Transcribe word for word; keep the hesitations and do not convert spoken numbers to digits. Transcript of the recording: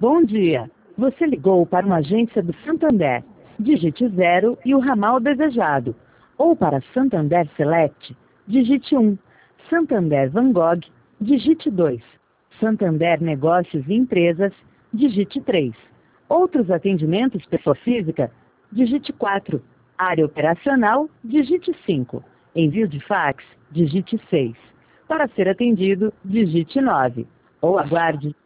Bom dia. Você ligou para uma agência do Santander. Digite zero e o ramal desejado. Ou para Santander Select, digite um. Santander Van Gogh, digite dois. Santander Negócios e Empresas, digite três. Outros atendimentos pessoa física, digite quatro. Área operacional, digite cinco. Envio de fax, digite seis. Para ser atendido, digite nove. Ou aguarde.